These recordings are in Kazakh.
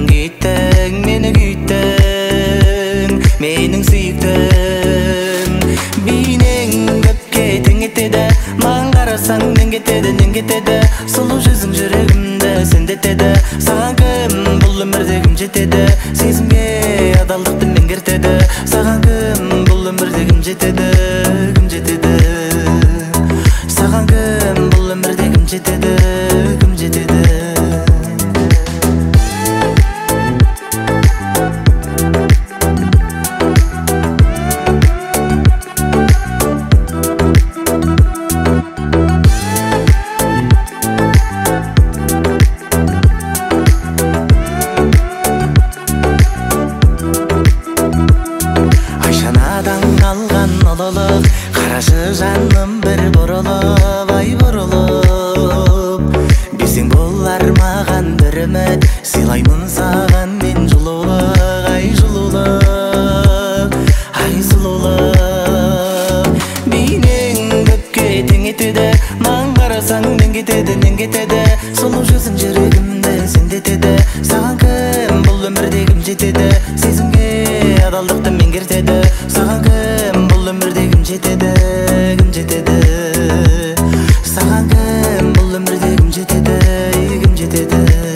күйттің, мені күйттің, менің сүйіктім. Бейнең көпке тең етеді, маған қарасаң нең кетеді, сұлу жүзің жүрегімді сендетеді. Саған кім бұл өмірде кім жетеді, сезімге адалдықты меңгертеді. Саған кім бұл өмірде кім жетеді, кім жетеді. Саған кім бұл өмірде кім жетеді, кім жетеді. Алған ұлылық, қарашы жаным бір бұрылып, ай бұрылып. Берсең болар маған бір үміт, сыйлаймын саған мен жылулық, ай жылулық, ай сұлулық. Бейнең көпке тең етеді, маған қарасаң нең кетеді, сұлу жүзің жүрегімді сендетеді. Саған кім бұл өмірде кім жетеді, сезімге адалдықты меңгертеді. Саған кім бұл өмірде кім жетеді, кім жетеді. Саған кім бұл өмірде кім жетеді, кім жетеді.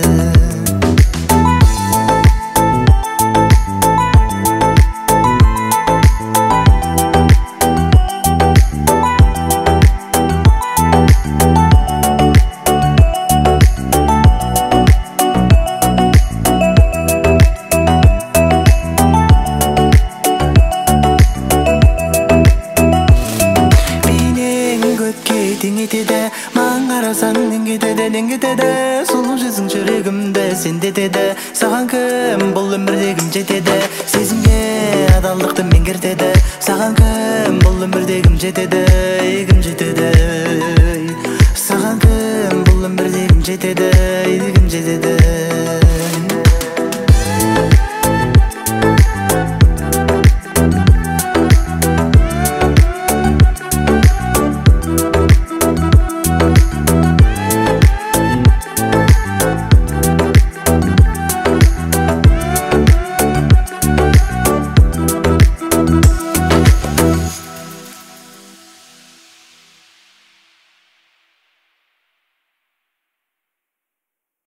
Тең етеді, маған қарасаң нең кетеді, сұлу жүзің жүрегімді сендетеді. Саған кім бұл өмірде кім жетеді, сезімге адалдықты меңгертеді. Саған кім бұл өмірде кім жетеді, кім жетеді. Саған кім бұл өмірде кім жетеді, кім жетеді.